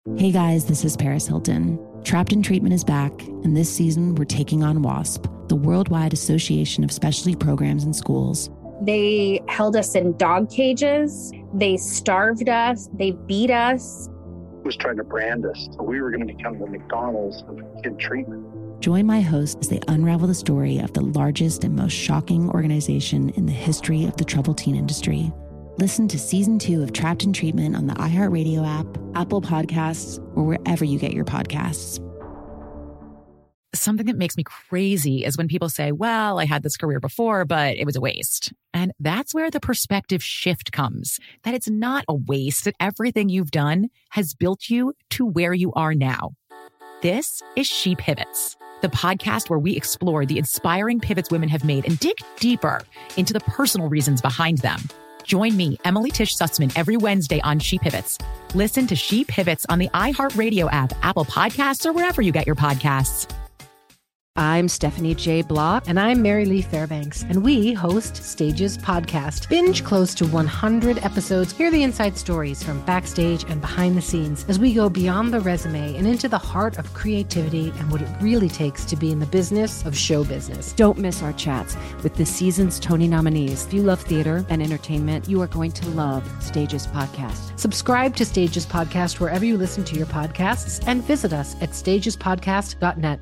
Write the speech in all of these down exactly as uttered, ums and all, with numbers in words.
Hey guys, this is Paris Hilton. Trapped in Treatment is back, and this season we're taking on WASP, the Worldwide Association of Specialty Programs in Schools. They held us in dog cages. They starved us. They beat us. Was trying to brand us. So we were going to become the McDonald's of kid treatment. Join my host as they unravel the story of the largest and most shocking organization in the history of the troubled teen industry. Listen to season two of Trapped in Treatment on the iHeartRadio app, Apple Podcasts, or wherever you get your podcasts. Something that makes me crazy is when people say, well, I had this career before, but it was a waste. And that's where the perspective shift comes, that it's not a waste, that everything you've done has built you to where you are now. This is She Pivots, the podcast where we explore the inspiring pivots women have made and dig deeper into the personal reasons behind them. Join me, Emily Tish Sussman, every Wednesday on She Pivots. Listen to She Pivots on the iHeartRadio app, Apple Podcasts, or wherever you get your podcasts. I'm Stephanie J. Block. And I'm Mary Lee Fairbanks. And we host Stages Podcast. Binge close to one hundred episodes. Hear the inside stories from backstage and behind the scenes as we go beyond the resume and into the heart of creativity and what it really takes to be in the business of show business. Don't miss our chats with this season's Tony nominees. If you love theater and entertainment, you are going to love Stages Podcast. Subscribe to Stages Podcast wherever you listen to your podcasts and visit us at stages podcast dot net.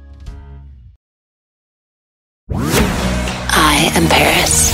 I am Paris.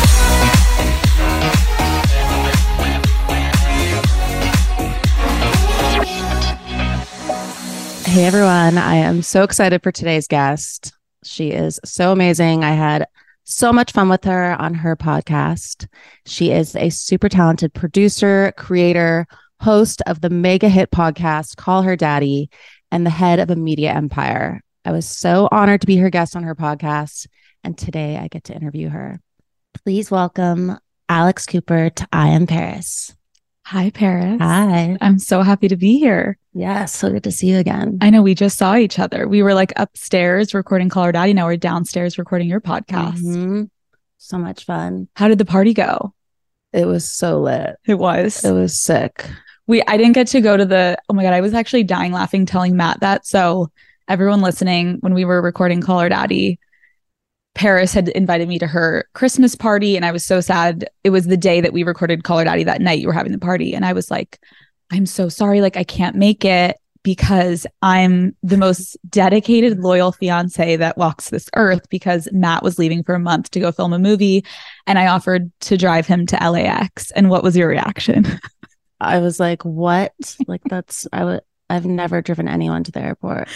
Hey everyone, I am so excited for today's guest. She is so amazing. I had so much fun with her on her podcast. She is a super talented producer, creator, host of the mega hit podcast, Call Her Daddy, and the head of a media empire. I was so honored to be her guest on her podcast, and today I get to interview her. Please welcome Alex Cooper to I Am Paris. Hi, Paris. Hi. I'm so happy to be here. Yes, so good to see you again. I know, we just saw each other. We were like upstairs recording Call Her Daddy. Now we're downstairs recording your podcast. Mm-hmm. So much fun. How did the party go? It was so lit. It was. It was sick. We I didn't get to go to the, oh my God, I was actually dying laughing telling Matt that. So everyone listening, when we were recording Call Her Daddy, Paris had invited me to her Christmas party, and I was so sad. It was the day that we recorded Call Her Daddy that night. You were having the party, and I was like, I'm so sorry. Like, I can't make it because I'm the most dedicated, loyal fiance that walks this earth, because Matt was leaving for a month to go film a movie, and I offered to drive him to L A X. And what was your reaction? I was like, what? Like, that's, I would, I've never driven anyone to the airport.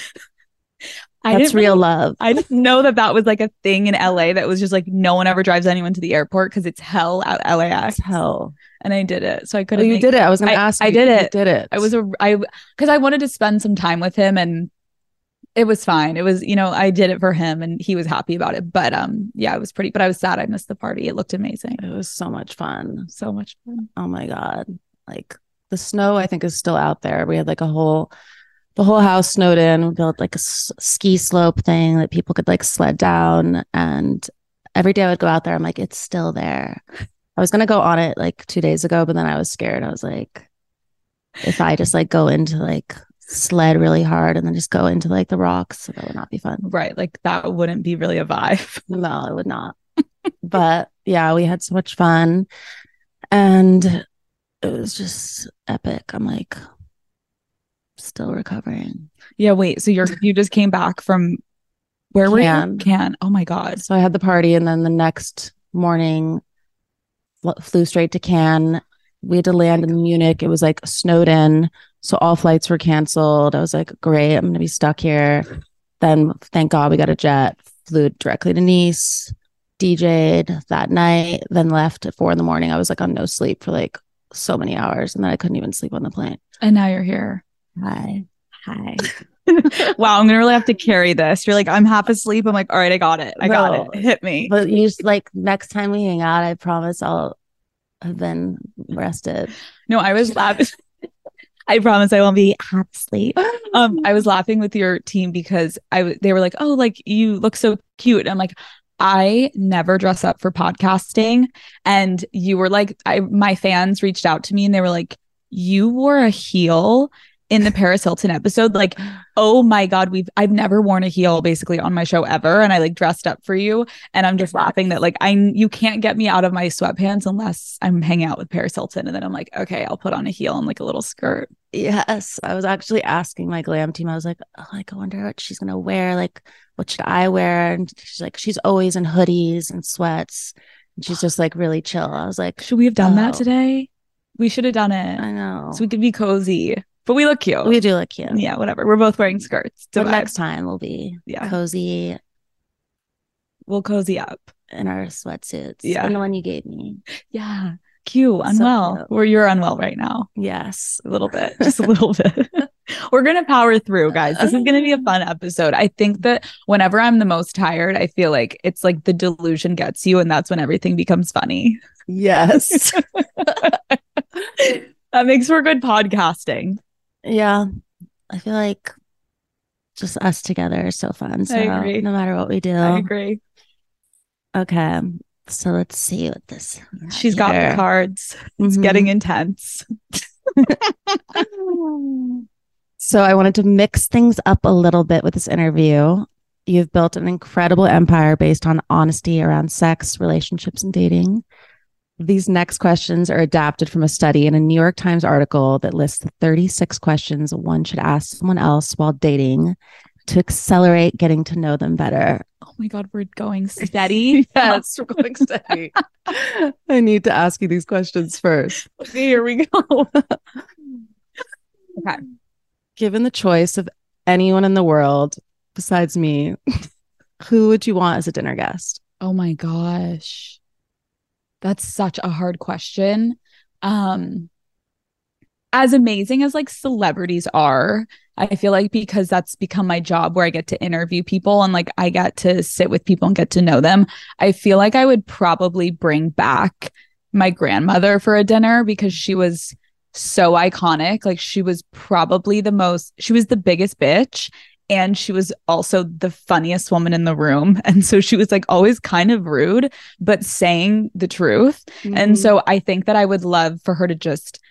I That's real really, love. I didn't know that that was like a thing in L A, that was just like, no one ever drives anyone to the airport because it's hell at L A X. It's hell. And I did it. So I couldn't. Oh, you make, did it. I was going to I, ask you. I did it. You did it. I was a, I, because I wanted to spend some time with him, and it was fine. It was, you know, I did it for him and he was happy about it. But um, yeah, it was pretty, but I was sad I missed the party. It looked amazing. It was so much fun. So much fun. Oh my God. Like, the snow, I think, is still out there. We had like a whole, the whole house snowed in. We built like a s- ski slope thing that people could like sled down. And every day I would go out there, I'm like, it's still there. I was going to go on it like two days ago, but then I was scared. I was like, if I just like go into like sled really hard and then just go into like the rocks, that would not be fun. Right. Like, that wouldn't be really a vibe. No, it would not. But yeah, we had so much fun. And it was just epic. I'm like, still recovering. Yeah. Wait. So you're you just came back from where were Cannes. you? Cannes. Oh my God. So I had the party, and then the next morning fl- flew straight to Cannes. We had to land in Munich. It was like snowed in, so all flights were canceled. I was like, great, I'm gonna be stuck here. Then thank God we got a jet, flew directly to Nice, D J'd that night, then left at four in the morning. I was like on no sleep for like so many hours, and then I couldn't even sleep on the plane. And now you're here. Hi. Hi. Wow, I'm gonna really have to carry this. You're like, I'm half asleep. I'm like, all right, I got it. I No. got it. Hit me. But you just like, next time we hang out, I promise I'll have been rested. No, I was laughing. I promise I won't be half asleep. Um, I was laughing with your team because I w- they were like, oh, like you look so cute. I'm like, I never dress up for podcasting. And you were like, I my fans reached out to me and they were like, you wore a heel in the Paris Hilton episode, like, oh my God, we've I've never worn a heel basically on my show ever. And I like dressed up for you. And I'm just laughing that like I you can't get me out of my sweatpants unless I'm hanging out with Paris Hilton. And then I'm like, okay, I'll put on a heel and like a little skirt. Yes. I was actually asking my glam team. I was like, oh, like, I wonder what she's gonna wear. Like, what should I wear? And she's like, she's always in hoodies and sweats. And she's just like really chill. I was like, should we have done oh. that today? We should have done it. I know. So we could be cozy. But we look cute. We do look cute. Yeah, whatever. We're both wearing skirts. But next time we'll be yeah. cozy. We'll cozy up. In our sweatsuits. Yeah. And the one you gave me. Yeah. Cute. Unwell. So cute. Or you're unwell right now. Yes. A little bit. Just a little bit. We're going to power through, guys. This is going to be a fun episode. I think that whenever I'm the most tired, I feel like it's like the delusion gets you and that's when everything becomes funny. Yes. That makes for good podcasting. Yeah. I feel like just us together is so fun. So I agree. No matter what we do. I agree. Okay. So let's see what this. She's got the cards. It's Mhm. getting intense. So I wanted to mix things up a little bit with this interview. You've built an incredible empire based on honesty around sex, relationships, and dating. These next questions are adapted from a study in a New York Times article that lists the thirty-six questions one should ask someone else while dating to accelerate getting to know them better. Oh my God, we're going steady. Yes, we're going steady. I need to ask you these questions first. Okay, here we go. Okay. Given the choice of anyone in the world besides me, who would you want as a dinner guest? Oh my gosh. That's such a hard question. Um, as amazing as like celebrities are, I feel like because that's become my job where I get to interview people and like I get to sit with people and get to know them. I feel like I would probably bring back my grandmother for a dinner because she was so iconic. Like she was probably the most, she was the biggest bitch. And she was also the funniest woman in the room. And so she was like always kind of rude, but saying the truth. Mm-hmm. And so I think that I would love for her to just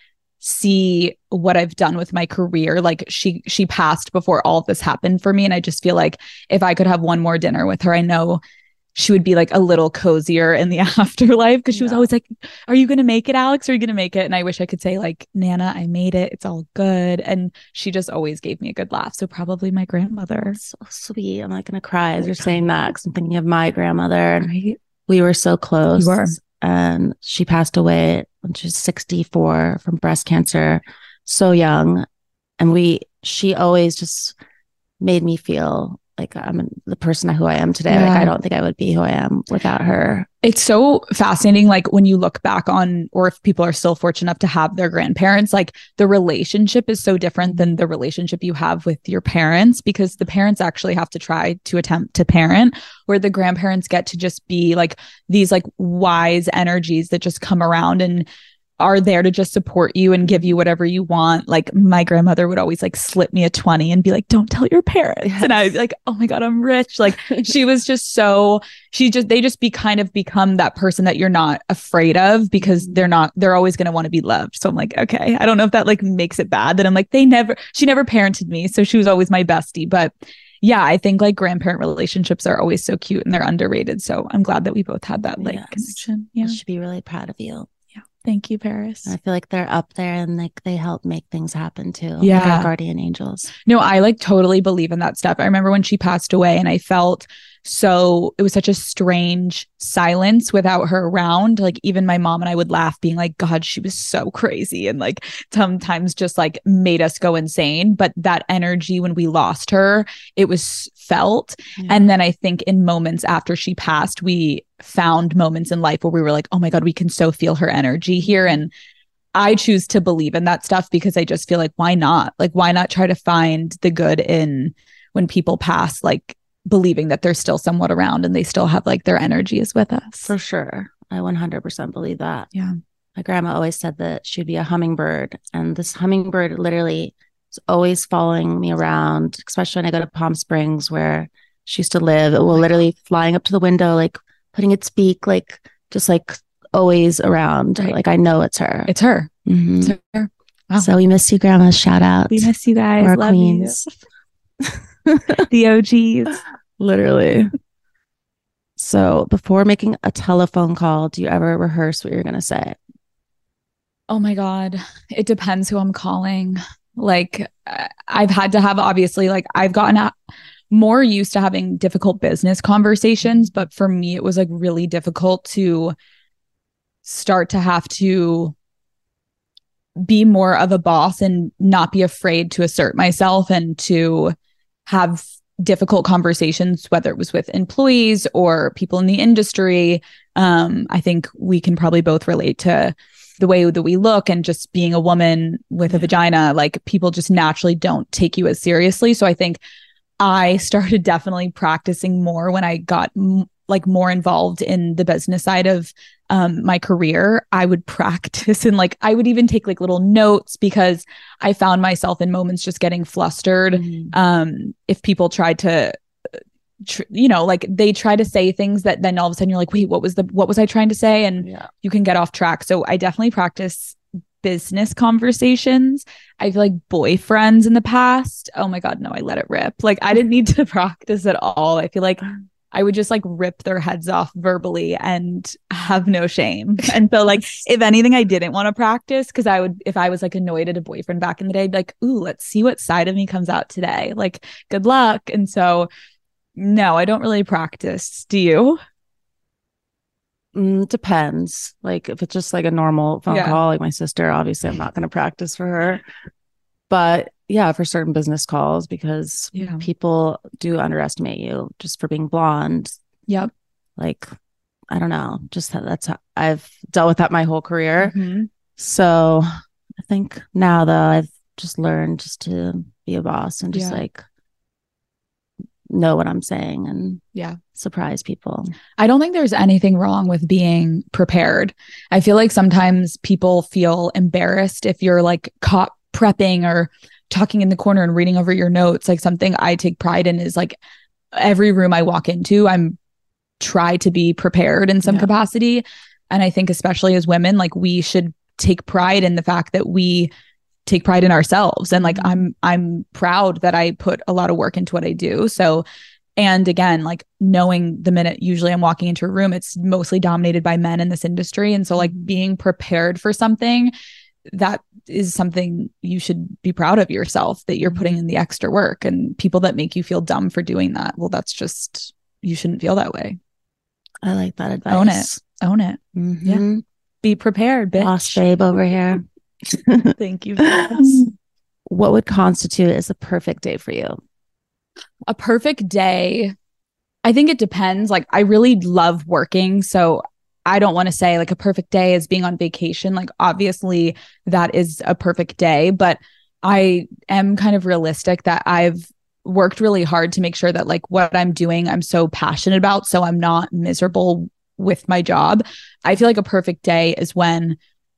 see what I've done with my career. Like she, she passed before all of this happened for me. And I just feel like if I could have one more dinner with her, I know she would be like a little cozier in the afterlife because she yeah. was always like, are you going to make it, Alex? Are you going to make it? And I wish I could say like, Nana, I made it. It's all good. And she just always gave me a good laugh. So probably my grandmother. So sweet. I'm not going to cry as you're saying that because I'm thinking of my grandmother. Right? We were so close. You were. And she passed away when she was sixty-four from breast cancer, so young. And we, she always just made me feel like I'm the person who I am today. Yeah. Like I don't think I would be who I am without her. It's so fascinating. Like when you look back on, or if people are still fortunate enough to have their grandparents, like the relationship is so different than the relationship you have with your parents, because the parents actually have to try to attempt to parent, where the grandparents get to just be like these like wise energies that just come around and are there to just support you and give you whatever you want. Like my grandmother would always like slip me a twenty and be like, don't tell your parents. Yes. And I would be like, oh my God, I'm rich. Like she was just so, she just, they just be kind of become that person that you're not afraid of because they're not, they're always going to want to be loved. So I'm like, okay, I don't know if that like makes it bad that I'm like, they never, she never parented me. So she was always my bestie. But yeah, I think like grandparent relationships are always so cute and they're underrated. So I'm glad that we both had that like yes. connection. Yeah. I should be really proud of you. Thank you, Paris. I feel like they're up there and like they help make things happen too. Yeah. Like our guardian angels. No, I like totally believe in that stuff. I remember when she passed away and I felt so, it was such a strange silence without her around. Like even my mom and I would laugh being like, God, she was so crazy. And like sometimes just like made us go insane. But that energy when we lost her, it was felt. Yeah. And then I think in moments after she passed, we found moments in life where we were like, oh my God, we can so feel her energy here. And I choose to believe in that stuff because I just feel like, why not? Like, why not try to find the good in when people pass, like believing that they're still somewhat around and they still have like their energy is with us. For sure. I one hundred percent believe that. Yeah. My grandma always said that she'd be a hummingbird, and this hummingbird literally is always following me around, especially when I go to Palm Springs where she used to live. It will oh literally God. Flying up to the window, like putting its beak, like just like always around. Right. Like I know it's her. It's her. Mm-hmm. It's her. Wow. So we miss you, Grandma. Shout out. We miss you guys. Our Love queens. you. The O Gs. Literally. So before making a telephone call, do you ever rehearse what you're going to say? Oh my God. It depends who I'm calling. Like I've had to have, obviously, like I've gotten a, more used to having difficult business conversations, but for me, it was like really difficult to start to have to be more of a boss and not be afraid to assert myself and to have difficult conversations, whether it was with employees or people in the industry. Um, I think we can probably both relate to the way that we look, and just being a woman with a vagina, like people just naturally don't take you as seriously. So I think I started definitely practicing more when I got m- like more involved in the business side of um, my career. I would practice and like, I would even take like little notes, because I found myself in moments just getting flustered. Mm-hmm. Um, if people tried to, tr- you know, like they try to say things that then all of a sudden you're like, wait, what was the, what was I trying to say? And yeah. you can get off track. So I definitely practice business conversations. I feel like boyfriends in the past, oh my God, no, I let it rip. Like I didn't need to practice at all. I feel like I would just like rip their heads off verbally and have no shame. And so like, if anything, I didn't want to practice, because I would, if I was like annoyed at a boyfriend back in the day, I'd be like, ooh, let's see what side of me comes out today. Like, good luck. And so, no, I don't really practice. Do you? Mm, depends. Like if it's just like a normal phone yeah. call, like my sister, obviously I'm not going to practice for her. But yeah, for certain business calls, because yeah. people do underestimate you just for being blonde. Yep. Like, I don't know. Just that's how I've dealt with that my whole career. Mm-hmm. So I think now though, I've just learned just to be a boss and just yeah. like know what I'm saying and yeah, surprise people. I don't think there's anything wrong with being prepared. I feel like sometimes people feel embarrassed if you're like caught prepping or talking in the corner and reading over your notes. Like something I take pride in is like every room I walk into, I'm try to be prepared in some yeah. capacity. And I think especially as women, like we should take pride in the fact that we take pride in ourselves. And like, mm-hmm. I'm, I'm proud that I put a lot of work into what I do. So, and again, like knowing the minute usually I'm walking into a room, it's mostly dominated by men in this industry. And so like being prepared for something, that is something you should be proud of yourself, that you're putting in the extra work. And people that make you feel dumb for doing that, well, that's just, you shouldn't feel that way. I like that advice. Own it. Own it. Mm-hmm. Yeah. Be prepared, bitch. Boss babe over here. Thank you. What would constitute as a perfect day for you? A perfect day, I think it depends. Like I really love working. So I don't want to say like a perfect day is being on vacation. Like obviously that is a perfect day, but I am kind of realistic that I've worked really hard to make sure that like what I'm doing, I'm so passionate about. So I'm not miserable with my job. I feel like a perfect day is when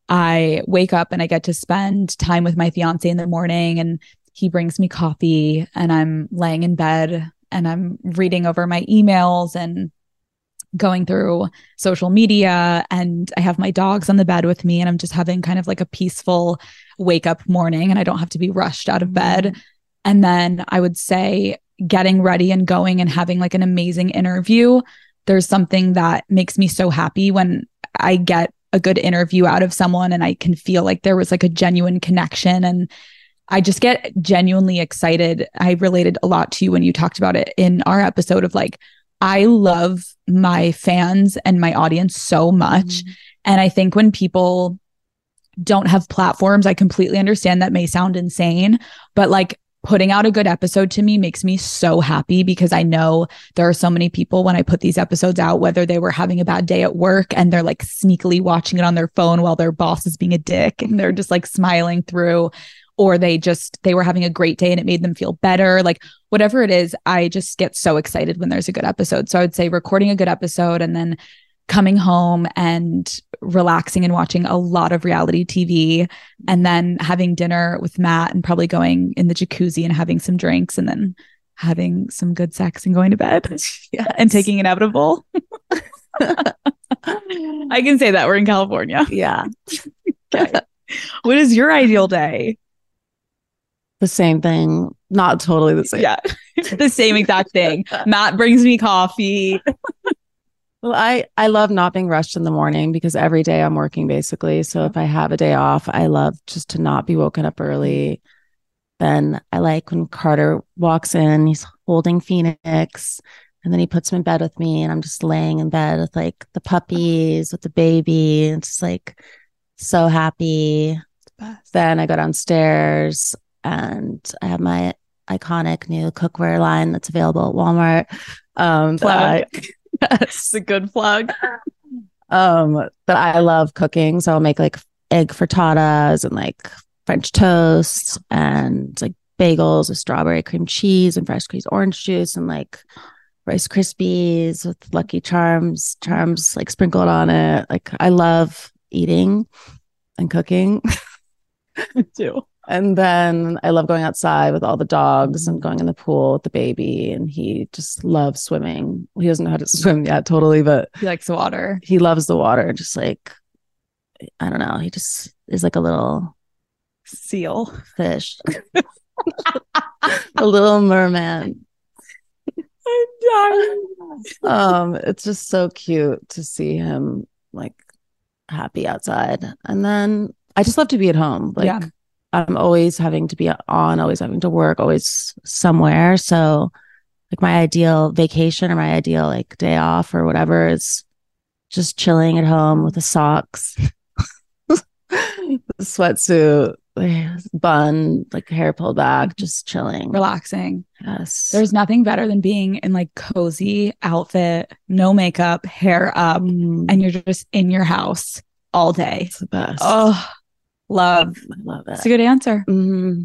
I wake up and I get to spend time with my fiance in the morning and he brings me coffee and I'm laying in bed and I'm reading over my emails and going through social media, and I have my dogs on the bed with me and I'm just having kind of like a peaceful wake up morning and I don't have to be rushed out of bed. And then I would say getting ready and going and having like an amazing interview. There's something that makes me so happy when I get a good interview out of someone and I can feel like there was like a genuine connection, and I just get genuinely excited. I related a lot to you when you talked about it in our episode of like, I love my fans and my audience so much. Mm-hmm. And I think when people don't have platforms, I completely understand that may sound insane, but like putting out a good episode to me makes me so happy, because I know there are so many people when I put these episodes out, whether they were having a bad day at work and they're like sneakily watching it on their phone while their boss is being a dick and they're just like smiling through, or they just, they were having a great day and it made them feel better. Like whatever it is, I just get so excited when there's a good episode. So I would say recording a good episode and then coming home and relaxing and watching a lot of reality T V, and then having dinner with Matt and probably going in the jacuzzi and having some drinks and then having some good sex and going to bed. Yeah, and taking inevitable. I can say that we're in California. Yeah. Okay. What is your ideal day? The same thing. Not totally the same. Yeah. The same exact thing. Matt brings me coffee. Well, I, I love not being rushed in the morning because every day I'm working basically. So if I have a day off, I love just to not be woken up early. Then I like when Carter walks in, he's holding Phoenix, and then he puts him in bed with me, and I'm just laying in bed with like the puppies, with the baby, and just like so happy. Then I go downstairs and I have my iconic new cookware line that's available at Walmart. Um, Plug. That's a good plug. Um, but I love cooking, so I'll make like egg frittatas and like French toast and like bagels with strawberry cream cheese and fresh squeezed orange juice and like Rice Krispies with Lucky Charms, charms like sprinkled on it. Like I love eating and cooking. Me too. And then I love going outside with all the dogs and going in the pool with the baby. And he just loves swimming. He doesn't know how to swim yet totally, but He likes the water. he loves the water. Just like, I don't know. He just is like a little Seal. fish, a little merman. I'm dying. Um, it's just so cute to see him like happy outside. And then I just love to be at home. Like, Yeah. I'm always having to be on, always having to work, always somewhere. So like my ideal vacation or my ideal like day off or whatever is just chilling at home with the socks, the sweatsuit, bun, like hair pulled back, just chilling. Relaxing. Yes. There's nothing better than being in like cozy outfit, no makeup, hair up, Mm, and you're just in your house all day. it's the best. Oh, love. I love it. That's a good answer. Mhm.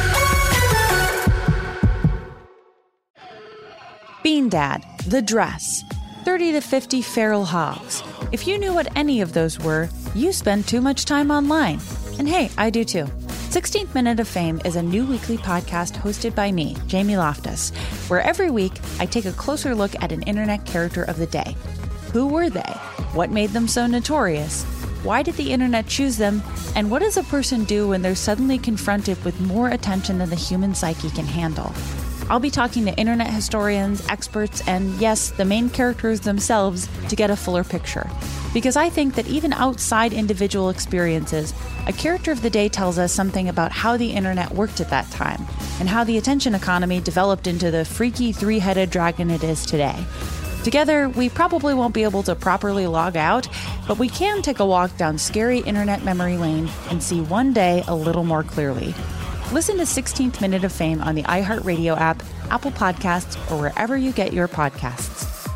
Bean Dad, The Dress, thirty to fifty Feral Hogs. If you knew what any of those were, you spend too much time online. And hey, I do too. sixteenth Minute of Fame is a new weekly podcast hosted by me, Jamie Loftus, where every week I take a closer look at an internet character of the day. Who were they? What made them so notorious? Why did the internet choose them? And what does a person do when they're suddenly confronted with more attention than the human psyche can handle? I'll be talking to internet historians, experts, and yes, the main characters themselves to get a fuller picture. Because I think that even outside individual experiences, a character of the day tells us something about how the internet worked at that time and how the attention economy developed into the freaky three-headed dragon it is today. Together, we probably won't be able to properly log out, but we can take a walk down scary internet memory lane and see one day a little more clearly. Listen to sixteenth Minute of Fame on the iHeartRadio app, Apple Podcasts, or wherever you get your podcasts.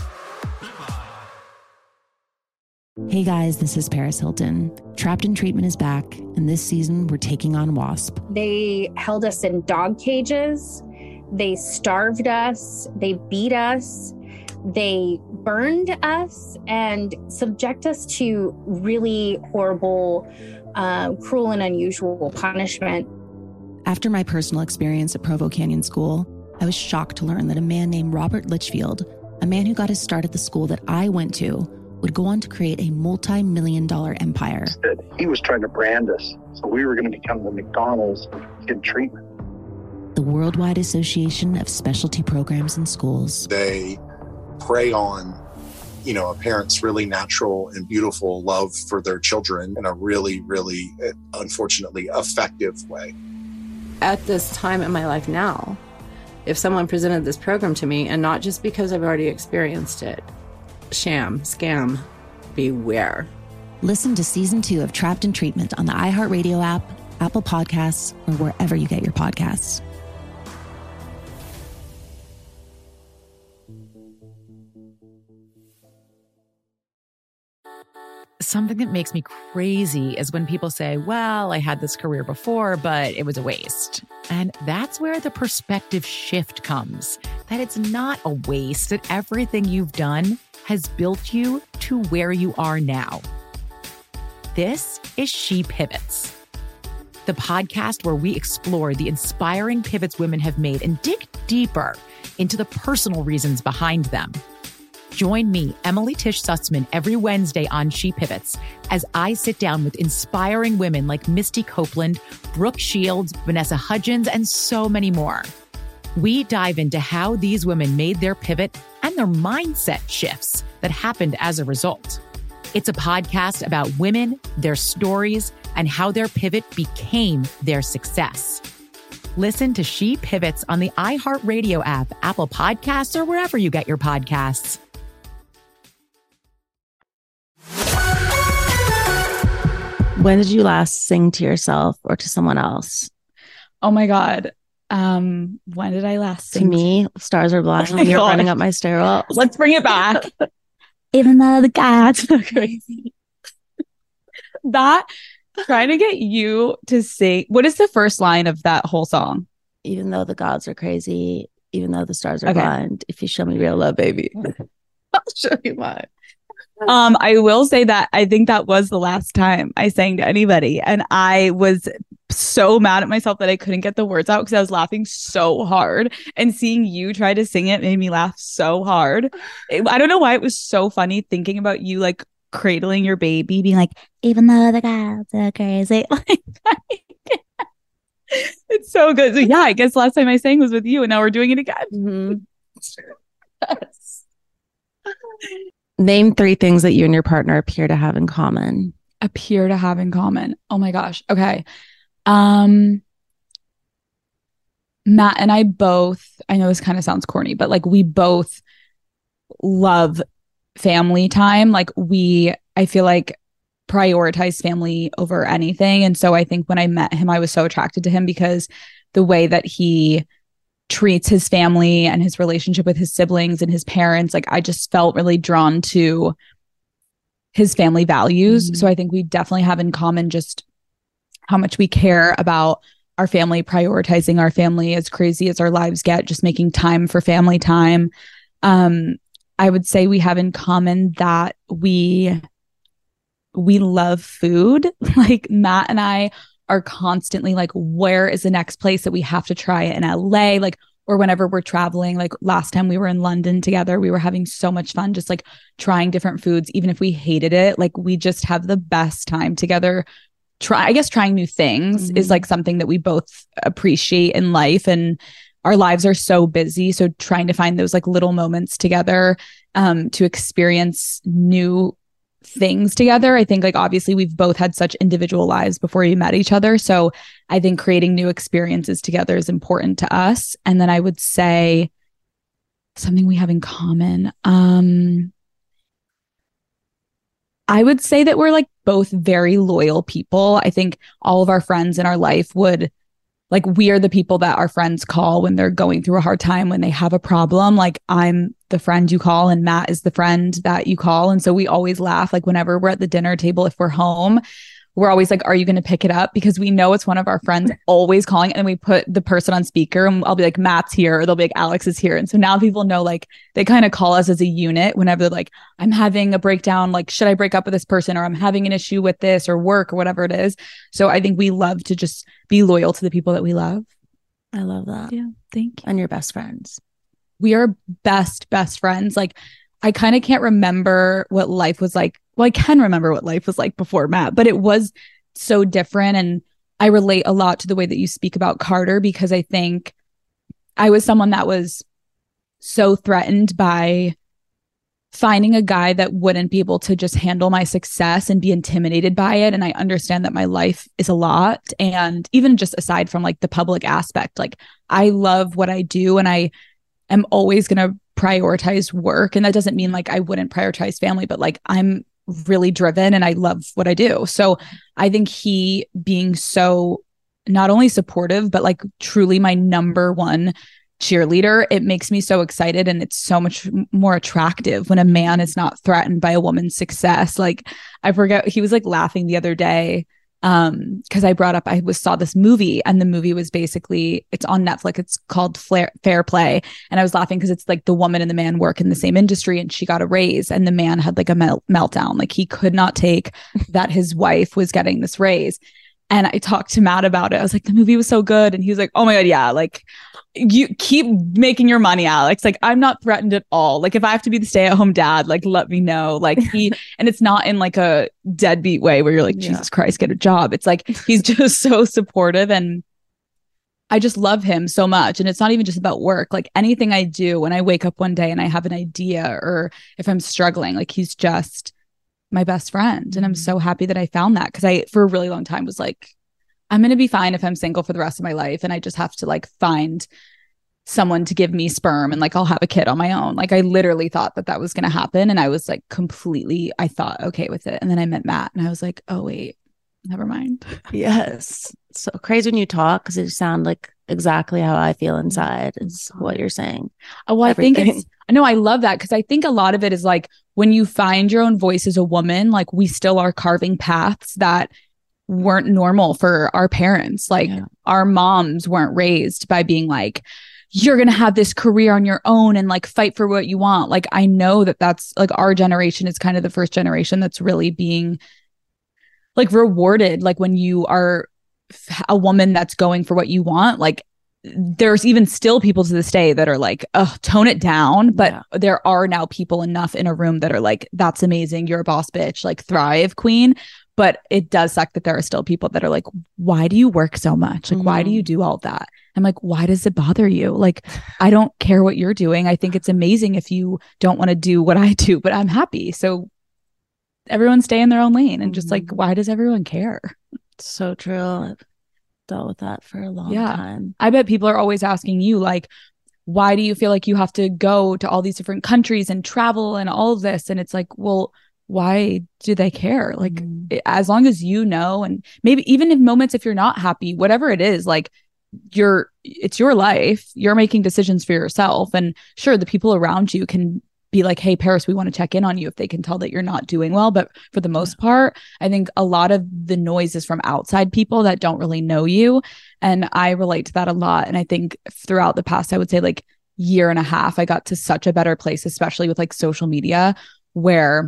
Hey guys, this is Paris Hilton. Trapped in Treatment is back, and this season we're taking on WASP. They held us in dog cages. They starved us. They beat us. They burned us and subject us to really horrible, uh, cruel and unusual punishment. After my personal experience at Provo Canyon School, I was shocked to learn that a man named Robert Litchfield, a man who got his start at the school that I went to, would go on to create a multi-million dollar empire. He was trying to brand us. So we were going to become the McDonald's of kid treatment. The Worldwide Association of Specialty Programs in Schools. They prey on, you know, a parent's really natural and beautiful love for their children in a really, really, unfortunately, effective way. At this time in my life now, if someone presented this program to me, and not just because I've already experienced it, sham, scam, beware. Listen to season two of Trapped in Treatment on the iHeartRadio app, Apple Podcasts, or wherever you get your podcasts. Something that makes me crazy is when people say, well, I had this career before, but it was a waste. And that's where the perspective shift comes, that it's not a waste, that everything you've done has built you to where you are now. This is She Pivots, the podcast where we explore the inspiring pivots women have made and dig deeper into the personal reasons behind them. Join me, Emily Tish Sussman, every Wednesday on She Pivots as I sit down with inspiring women like Misty Copeland, Brooke Shields, Vanessa Hudgens, and so many more. We dive into how these women made their pivot and their mindset shifts that happened as a result. It's a podcast about women, their stories, and how their pivot became their success. Listen to She Pivots on the iHeartRadio app, Apple Podcasts, or wherever you get your podcasts. When did you last sing to yourself or to someone else? Oh my God. Um, when did I last sing? To me, Stars Are Blind. Oh You're God. Running up my stairwell. Let's bring it back. Even though the gods are crazy. That, trying to get you to sing. What is the first line of that whole song? Even though the gods are crazy, even though the stars are okay. blind, if you show me real love, baby, I'll show you mine. Um, I will say that I think that was the last time I sang to anybody. And I was so mad at myself that I couldn't get the words out because I was laughing so hard. And seeing you try to sing it made me laugh so hard. It, I don't know why it was so funny thinking about you like cradling your baby, being like, even though the gods are crazy. It's so good. So yeah, I guess last time I sang was with you and now we're doing it again. Mm-hmm. Yes. Name three things that you and your partner appear to have in common. Appear to have in common. Oh my gosh. Okay. Um, Matt and I both, I know this kind of sounds corny, but like we both love family time. Like we, I feel like prioritize family over anything. And so I think when I met him, I was so attracted to him because the way that he treats his family and his relationship with his siblings and his parents, like I just felt really drawn to his family values. Mm-hmm. So I think we definitely have in common just how much we care about our family, prioritizing our family as crazy as our lives get, just making time for family time. Um, I would say we have in common that we we love food. Like Matt and I are constantly like, where is the next place that we have to try it in L A? Like, or whenever we're traveling, like last time we were in London together, we were having so much fun, just like trying different foods, even if we hated it, like we just have the best time together. Try, I guess trying new things mm-hmm. is like something that we both appreciate in life, and our lives are so busy. So trying to find those like little moments together um, to experience new things together. I think like obviously we've both had such individual lives before we met each other. So I think creating new experiences together is important to us. And then I would say something we have in common. Um, I would say that we're like both very loyal people. I think all of our friends in our life would like, we are the people that our friends call when they're going through a hard time, when they have a problem. Like I'm the friend you call and Matt is the friend that you call. And so we always laugh, like whenever we're at the dinner table, if we're home, we're always like, are you going to pick it up? Because we know it's one of our friends always calling, and we put the person on speaker and I'll be like, Matt's here, or they'll be like, Alex is here. And so now people know, like they kind of call us as a unit whenever they're like, I'm having a breakdown, like, should I break up with this person? Or I'm having an issue with this or work or whatever it is. So I think we love to just be loyal to the people that we love. I love that. Yeah. Thank you. And your best friends. We are best, best friends. Like I kind of can't remember what life was like. Well, I can remember what life was like before Matt, but it was so different. And I relate a lot to the way that you speak about Carter, because I think I was someone that was so threatened by finding a guy that wouldn't be able to just handle my success and be intimidated by it. And I understand that my life is a lot. And even just aside from like the public aspect, like I love what I do and I am always going to prioritize work. And that doesn't mean like I wouldn't prioritize family, but like I'm really driven and I love what I do. So I think he being so not only supportive, but like truly my number one cheerleader, it makes me so excited. And it's so much more attractive when a man is not threatened by a woman's success. Like I forget, he was like laughing the other day um because I brought up I was saw this movie, and the movie was basically, it's on Netflix, it's called Flair, Fair Play, and I was laughing because it's like the woman and the man work in the same industry, and she got a raise and the man had like a melt- meltdown, like he could not take that his wife was getting this raise. And I talked to Matt about it. I was like, the movie was so good, and he was like, oh my god, yeah, like you keep making your money, Alex. Like, I'm not threatened at all. Like, if I have to be the stay-at-home dad, like, let me know. Like, he, and it's not in like a deadbeat way where you're like, Jesus yeah. Christ, get a job. It's like, he's just so supportive, and I just love him so much. And it's not even just about work. Like, anything I do, when I wake up one day and I have an idea, or if I'm struggling, like, he's just my best friend. And I'm so happy that I found that, because I, for a really long time, was like, I'm going to be fine if I'm single for the rest of my life. And I just have to like find someone to give me sperm, and like, I'll have a kid on my own. Like, I literally thought that that was going to happen. And I was like, completely, I thought okay with it. And then I met Matt, and I was like, oh wait, never mind. Yes. So crazy when you talk, because it sounds like exactly how I feel inside is what you're saying. Oh, well, Everything. I think it's, I know I love that, because I think a lot of it is like, when you find your own voice as a woman, like, we still are carving paths that weren't normal for our parents. Like yeah. our moms weren't raised by being like, you're going to have this career on your own and like fight for what you want. Like, I know that that's like, our generation is kind of the first generation that's really being like rewarded. Like, when you are a woman that's going for what you want, like, there's even still people to this day that are like, oh, tone it down. But yeah. there are now people enough in a room that are like, that's amazing, you're a boss bitch, like, thrive, queen. But it does suck that there are still people that are like, why do you work so much? Like, mm-hmm. why do you do all that? I'm like, why does it bother you? Like, I don't care what you're doing. I think it's amazing if you don't want to do what I do, but I'm happy. So everyone stay in their own lane. And just like, why does everyone care? So true. I've dealt with that for a long yeah. time. I bet people are always asking you, like, why do you feel like you have to go to all these different countries and travel and all of this? And it's like, well, why do they care? Like, mm. as long as you know, and maybe even in moments if you're not happy, whatever it is, like, you're, it's your life. You're making decisions for yourself. And sure, the people around you can be like, hey, Paris, we want to check in on you if they can tell that you're not doing well. But for the most yeah. part, I think a lot of the noise is from outside people that don't really know you. And I relate to that a lot. And I think throughout the past, I would say like year and a half, I got to such a better place, especially with like social media, where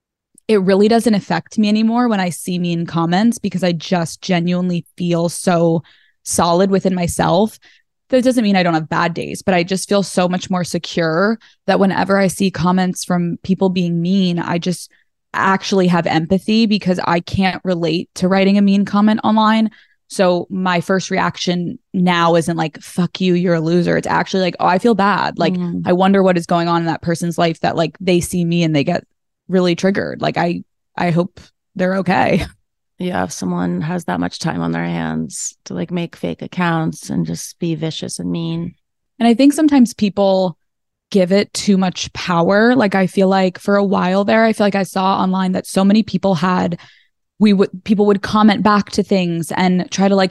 it really doesn't affect me anymore when I see mean comments, because I just genuinely feel so solid within myself. That doesn't mean I don't have bad days, but I just feel so much more secure that whenever I see comments from people being mean, I just actually have empathy, because I can't relate to writing a mean comment online. So my first reaction now isn't like, fuck you, you're a loser. It's actually like, oh, I feel bad. Like, mm. I wonder what is going on in that person's life that like they see me and they get really triggered. Like, I, I hope they're okay. Yeah, if someone has that much time on their hands to like make fake accounts and just be vicious and mean. And I think sometimes people give it too much power. Like, I feel like for a while there, I feel like I saw online that so many people had, we would, people would comment back to things and try to like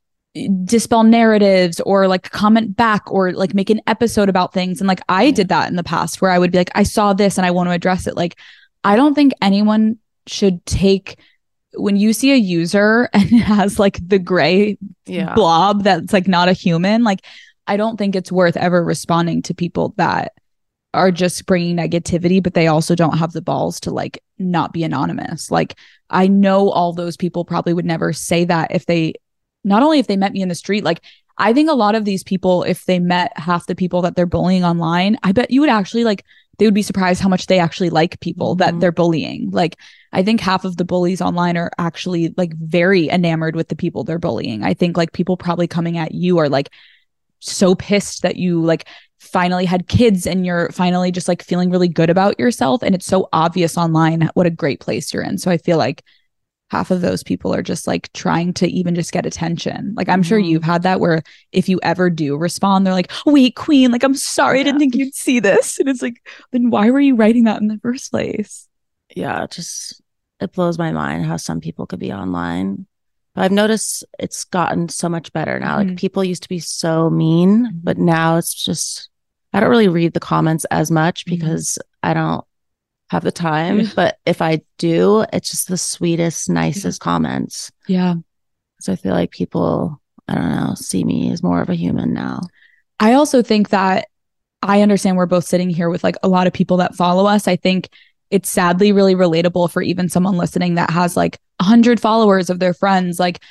dispel narratives or like comment back or like make an episode about things. And like, I did that in the past where I would be like, I saw this and I want to address it. Like, I don't think anyone should take, when you see a user and it has like the gray yeah. blob that's like not a human, like, I don't think it's worth ever responding to people that are just bringing negativity, but they also don't have the balls to like not be anonymous. Like, I know all those people probably would never say that if they, not only if they met me in the street, like, I think a lot of these people, if they met half the people that they're bullying online, I bet you would actually like, they would be surprised how much they actually like people mm-hmm. that they're bullying. Like, I think half of the bullies online are actually like very enamored with the people they're bullying. I think like people probably coming at you are like so pissed that you like finally had kids and you're finally just like feeling really good about yourself. And it's so obvious online what a great place you're in. So I feel like half of those people are just like trying to even just get attention. Like, I'm mm-hmm. sure you've had that where if you ever do respond, they're like, wait, queen, like, I'm sorry, yeah. I didn't think you'd see this. And it's like, then why were you writing that in the first place? Yeah, it just, it blows my mind how some people could be online. But I've noticed it's gotten so much better now. Mm-hmm. Like, people used to be so mean, mm-hmm. but now it's just, I don't really read the comments as much because mm-hmm. I don't have the time, but if I do, it's just the sweetest, nicest yeah. comments. Yeah. So I feel like people, I don't know, see me as more of a human now. I also think that I understand we're both sitting here with like a lot of people that follow us. I think it's sadly really relatable for even someone listening that has like a hundred followers of their friends. Like,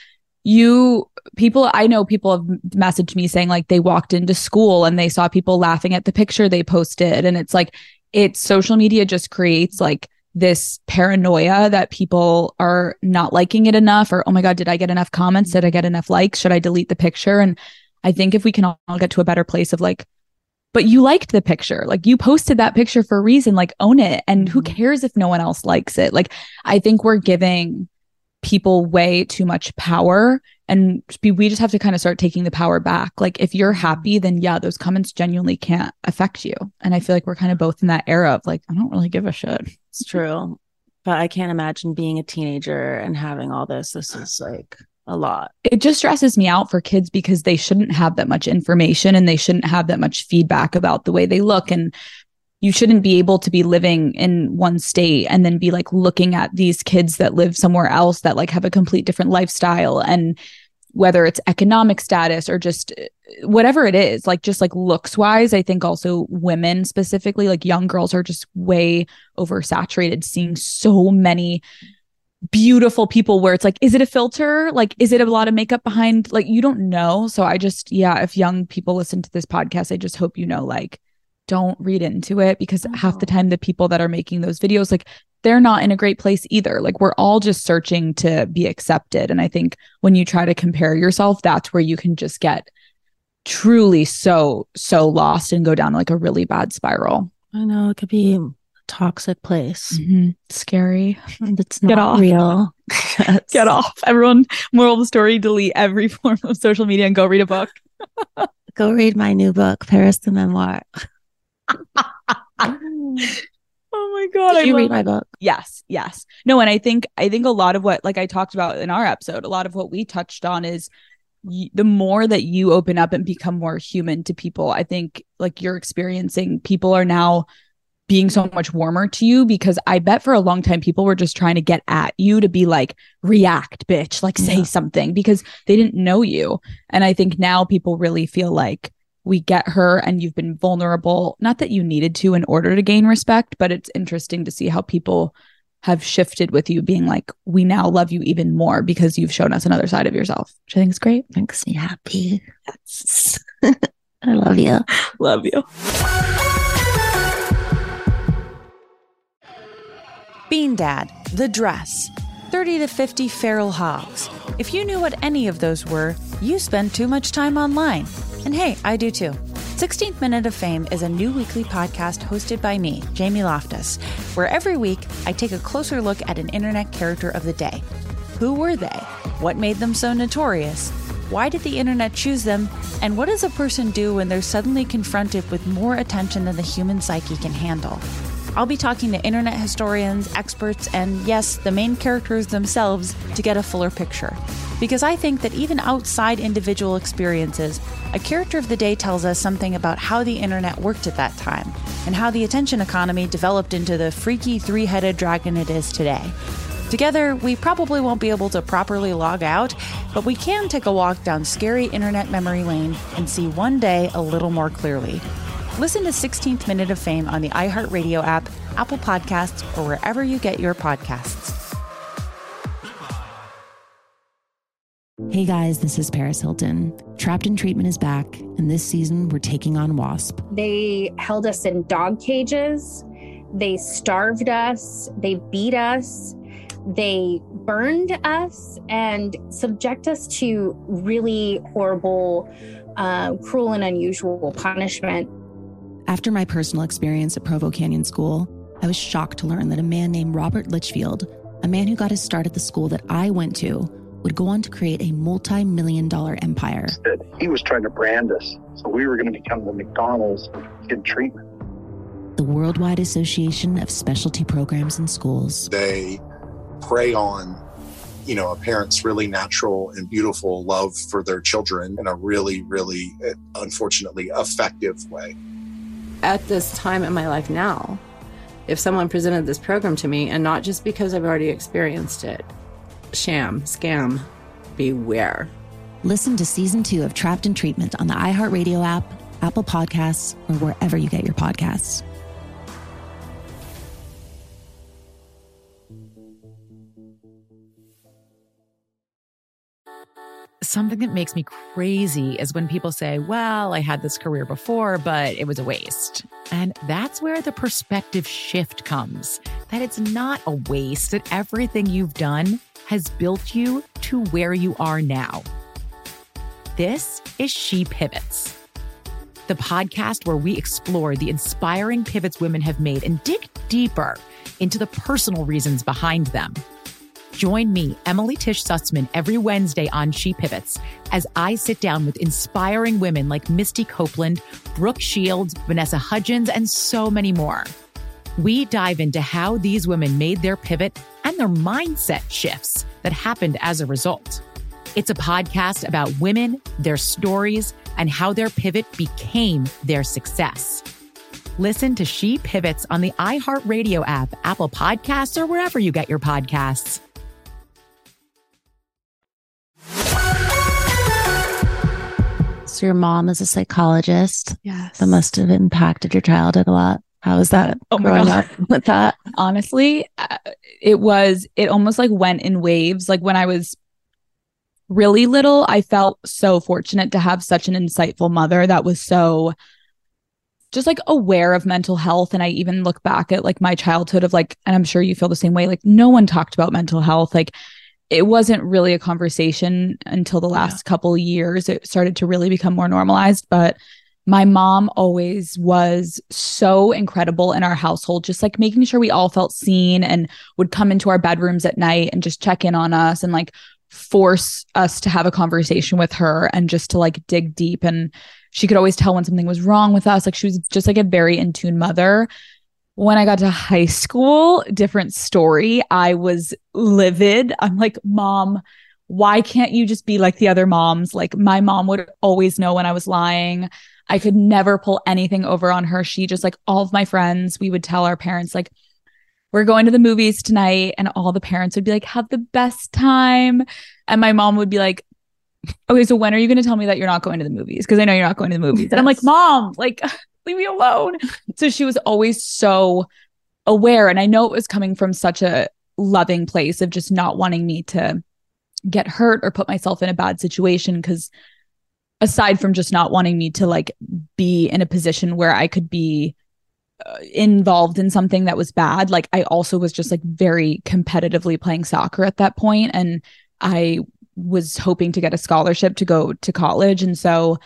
you people, I know people have messaged me saying like they walked into school and they saw people laughing at the picture they posted. And it's like, it's social media just creates like this paranoia that people are not liking it enough, or, oh my God, did I get enough comments? Did I get enough likes? Should I delete the picture? And I think if we can all get to a better place of like, but you liked the picture, like you posted that picture for a reason, like own it. And who cares if no one else likes it? Like, I think we're giving people way too much power, and we just have to kind of start taking the power back. Like if you're happy, then yeah, those comments genuinely can't affect you. And I feel like we're kind of both in that era of like, I don't really give a shit. It's true. But I can't imagine being a teenager and having all this. This is like a lot. It just stresses me out for kids because they shouldn't have that much information and they shouldn't have that much feedback about the way they look. And you shouldn't be able to be living in one state and then be like looking at these kids that live somewhere else that like have a complete different lifestyle, and whether it's economic status or just whatever it is, like just like looks wise. I think also women specifically, like young girls, are just way oversaturated seeing so many beautiful people where it's like, is it a filter? Like, is it a lot of makeup behind? Like, you don't know. So I just, yeah, if young people listen to this podcast, I just hope you know, like, don't read into it, because oh. half the time the people that are making those videos, like, they're not in a great place either. Like, we're all just searching to be accepted. And I think when you try to compare yourself, that's where you can just get truly so, so lost and go down like a really bad spiral. I know, it could be a toxic place. Mm-hmm. Scary. It's not Get off. real. Yes. Get off. Everyone, moral of the story, delete every form of social media and go read a book. Go read my new book, Paris the Memoir. Oh my God. Did I you love- read my book? Yes. Yes. No. And I think, I think a lot of what, like I talked about in our episode, a lot of what we touched on is y- the more that you open up and become more human to people, I think like you're experiencing, people are now being so much warmer to you, because I bet for a long time people were just trying to get at you to be like, react, bitch, like say yeah. something, because they didn't know you. And I think now people really feel like, we get her and you've been vulnerable. Not that you needed to in order to gain respect, but it's interesting to see how people have shifted with you, being like, we now love you even more because you've shown us another side of yourself, which I think is great. Makes me happy. Yes. I love you. Love you. Bean Dad, The Dress, thirty to fifty Feral Hogs. If you knew what any of those were, you spend too much time online. And hey, I do too. sixteenth Minute of Fame is a new weekly podcast hosted by me, Jamie Loftus, where every week I take a closer look at an internet character of the day. Who were they? What made them so notorious? Why did the internet choose them? And what does a person do when they're suddenly confronted with more attention than the human psyche can handle? I'll be talking to internet historians, experts, and yes, the main characters themselves to get a fuller picture. Because I think that even outside individual experiences, a character of the day tells us something about how the internet worked at that time, and how the attention economy developed into the freaky three-headed dragon it is today. Together, we probably won't be able to properly log out, but we can take a walk down scary internet memory lane and see one day a little more clearly. Listen to sixteenth Minute of Fame on the iHeartRadio app, Apple Podcasts, or wherever you get your podcasts. Hey guys, this is Paris Hilton. Trapped in Treatment is back, and this season we're taking on WASP. They held us in dog cages. They starved us. They beat us. They burned us and subject us to really horrible, uh, cruel and unusual punishment. After my personal experience at Provo Canyon School, I was shocked to learn that a man named Robert Litchfield, a man who got his start at the school that I went to, would go on to create a multi-million dollar empire. He was trying to brand us, so we were going to become the McDonald's of kid treatment. The Worldwide Association of Specialty Programs in Schools. They prey on, you know, a parent's really natural and beautiful love for their children in a really, really, unfortunately, effective way. At this time in my life now, if someone presented this program to me, and not just because I've already experienced it, sham, scam, beware. Listen to season two of Trapped in Treatment on the iHeartRadio app, Apple Podcasts, or wherever you get your podcasts. Something that makes me crazy is when people say, well, I had this career before, but it was a waste. And that's where the perspective shift comes, that it's not a waste, that everything you've done has built you to where you are now. This is She Pivots, the podcast where we explore the inspiring pivots women have made and dig deeper into the personal reasons behind them. Join me, Emily Tish Sussman, every Wednesday on She Pivots as I sit down with inspiring women like Misty Copeland, Brooke Shields, Vanessa Hudgens, and so many more. We dive into how these women made their pivot and their mindset shifts that happened as a result. It's a podcast about women, their stories, and how their pivot became their success. Listen to She Pivots on the iHeartRadio app, Apple Podcasts, or wherever you get your podcasts. So your mom is a psychologist. Yes. That must have impacted your childhood a lot. How was that oh growing up with that? Honestly, uh, it was, it almost like went in waves. Like when I was really little, I felt so fortunate to have such an insightful mother that was so just like aware of mental health. And I even look back at like my childhood of like, and I'm sure you feel the same way, like no one talked about mental health. Like it wasn't really a conversation until the last yeah. couple of years. It started to really become more normalized. But my mom always was so incredible in our household, just like making sure we all felt seen, and would come into our bedrooms at night and just check in on us and like force us to have a conversation with her and just to like dig deep. And she could always tell when something was wrong with us. Like she was just like a very in tune mother. When I got to high school, different story. I was livid. I'm like, Mom, why can't you just be like the other moms? Like my mom would always know when I was lying. I could never pull anything over on her. She just like all of my friends, we would tell our parents like, we're going to the movies tonight. And all the parents would be like, have the best time. And my mom would be like, okay, so when are you going to tell me that you're not going to the movies? Because I know you're not going to the movies. Yes. And I'm like, Mom, like, leave me alone. So she was always so aware. And I know it was coming from such a loving place of just not wanting me to get hurt or put myself in a bad situation. Because aside from just not wanting me to like be in a position where I could be uh, involved in something that was bad, like I also was just like very competitively playing soccer at that point. And I was hoping to get a scholarship to go to college. And so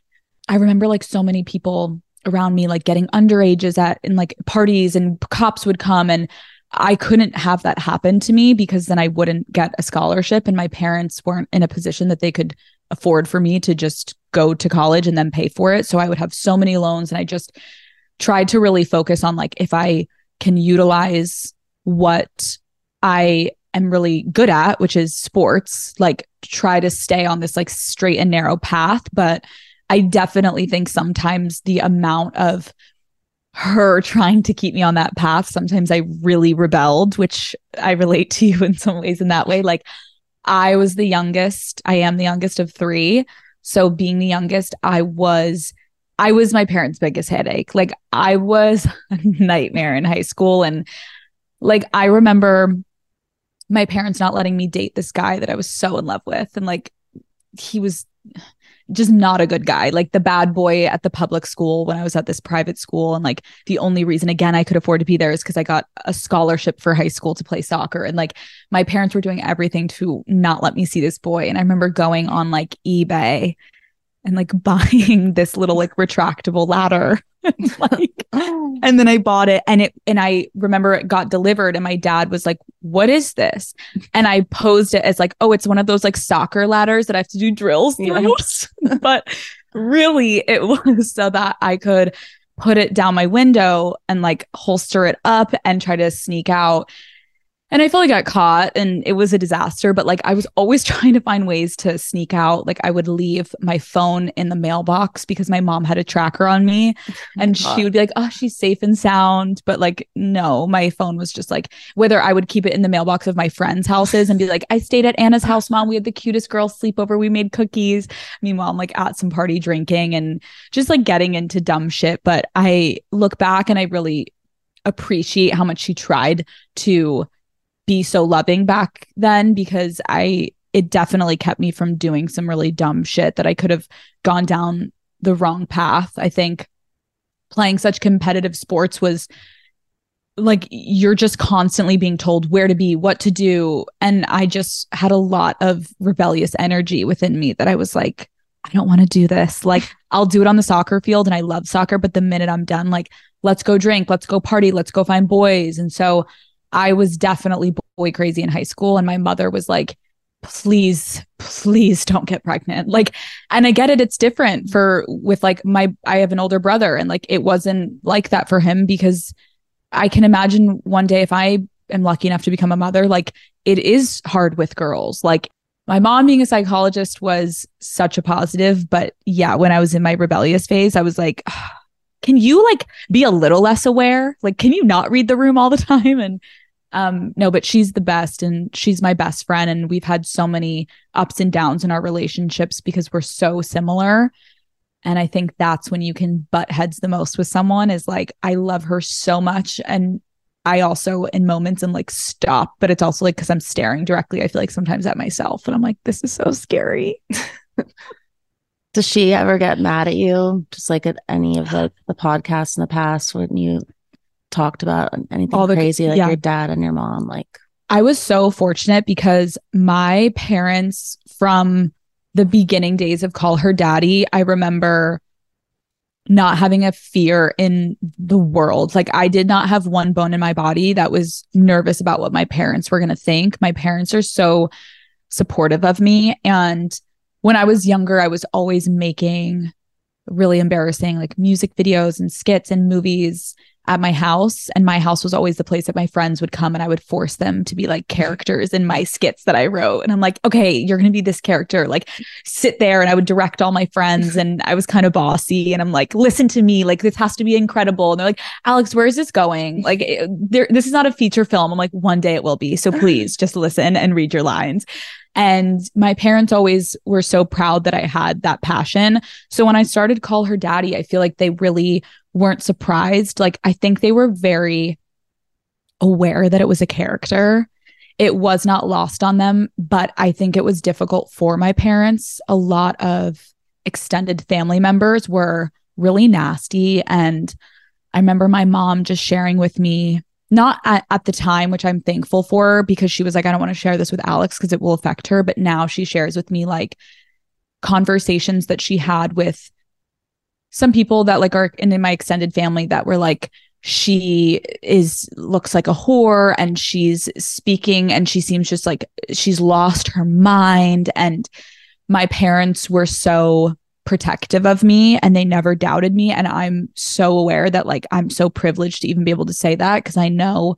I remember like so many people around me, like getting underages at in like parties, and cops would come, and I couldn't have that happen to me because then I wouldn't get a scholarship, and my parents weren't in a position that they could afford for me to just go to college and then pay for it. So I would have so many loans, and I just tried to really focus on like, if I can utilize what I am really good at, which is sports, like try to stay on this like straight and narrow path. But I definitely think sometimes the amount of her trying to keep me on that path, sometimes I really rebelled, which I relate to you in some ways in that way. Like I was the youngest. I am the youngest of three. So being the youngest, I was, I was my parents' biggest headache. Like I was a nightmare in high school. And like, I remember my parents not letting me date this guy that I was so in love with. And like, he was just not a good guy, like the bad boy at the public school when I was at this private school. And like the only reason, again, I could afford to be there is because I got a scholarship for high school to play soccer. And like my parents were doing everything to not let me see this boy. And I remember going on like eBay and like buying this little like retractable ladder. like, and then I bought it, and it, and I remember it got delivered, and my dad was like, "What is this?" And I posed it as like, "Oh, it's one of those like soccer ladders that I have to do drills through." Yes. But really, it was so that I could put it down my window and like holster it up and try to sneak out. And I fully got caught, and it was a disaster. But like, I was always trying to find ways to sneak out. Like I would leave my phone in the mailbox because my mom had a tracker on me, and she would be like, "Oh, she's safe and sound." But like, no, my phone was just like, whether I would keep it in the mailbox of my friends' houses and be like, "I stayed at Anna's house, Mom. We had the cutest girl sleepover. We made cookies." Meanwhile, I'm like at some party drinking and just like getting into dumb shit. But I look back and I really appreciate how much she tried to be so loving back then, because I it definitely kept me from doing some really dumb shit that I could have gone down the wrong path. I think playing such competitive sports was like, you're just constantly being told where to be, what to do. And I just had a lot of rebellious energy within me that I was like, I don't want to do this. Like, I'll do it on the soccer field and I love soccer, but the minute I'm done, like, let's go drink, let's go party, let's go find boys. And so I was definitely boy crazy in high school. And my mother was like, please, please don't get pregnant. Like, and I get it. It's different for with like my, I have an older brother, and like, it wasn't like that for him, because I can imagine one day if I am lucky enough to become a mother, like, it is hard with girls. Like, my mom being a psychologist was such a positive, but yeah, when I was in my rebellious phase, I was like, oh, can you like be a little less aware? Like, can you not read the room all the time? And um, no, but she's the best, and she's my best friend. And we've had so many ups and downs in our relationships because we're so similar. And I think that's when you can butt heads the most with someone, is like, I love her so much. And I also in moments am like, stop. But it's also like, because I'm staring directly, I feel like sometimes at myself, and I'm like, this is so scary. Does she ever get mad at you? Just like at any of the, the podcasts in the past when you talked about anything All the, crazy, like yeah. your dad and your mom? Like, I was so fortunate because my parents, from the beginning days of Call Her Daddy, I remember not having a fear in the world. Like, I did not have one bone in my body that was nervous about what my parents were going to think. My parents are so supportive of me. And when I was younger, I was always making really embarrassing like music videos and skits and movies at my house. And my house was always the place that my friends would come, and I would force them to be like characters in my skits that I wrote. And I'm like, okay, you're going to be this character, like sit there. And I would direct all my friends, and I was kind of bossy, and I'm like, listen to me, like this has to be incredible. And they're like, Alex, where is this going? Like, there, this is not a feature film. I'm like, one day it will be. So please just listen and read your lines. And my parents always were so proud that I had that passion. So when I started Call Her Daddy, I feel like they really weren't surprised. Like, I think they were very aware that it was a character. It was not lost on them, but I think it was difficult for my parents. A lot of extended family members were really nasty. And I remember my mom just sharing with me, not at, at the time, which I'm thankful for, because she was like, I don't want to share this with Alex because it will affect her. But now she shares with me like conversations that she had with some people that like are in, in my extended family that were like, she is looks like a whore, and she's speaking and she seems just like she's lost her mind. And my parents were so protective of me, and they never doubted me. And I'm so aware that like I'm so privileged to even be able to say that, because I know